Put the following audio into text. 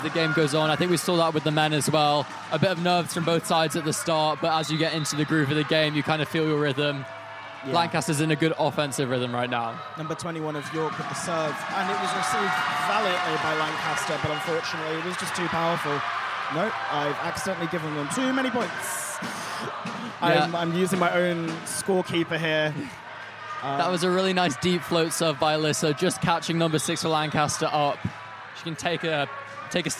The game goes on. I think we saw that with the men as well. A bit of nerves from both sides at the start, but as you get into the groove of the game, you kind of feel your rhythm. Yeah. Lancaster's in a good offensive rhythm right now. Number 21 of York with the serve, and it was received valiantly by Lancaster, but unfortunately it was just too powerful. No, I've accidentally given them too many points. Yeah. I'm using my own scorekeeper here. That was a really nice deep float serve by Alyssa, just catching number 6 for Lancaster up. She can take a step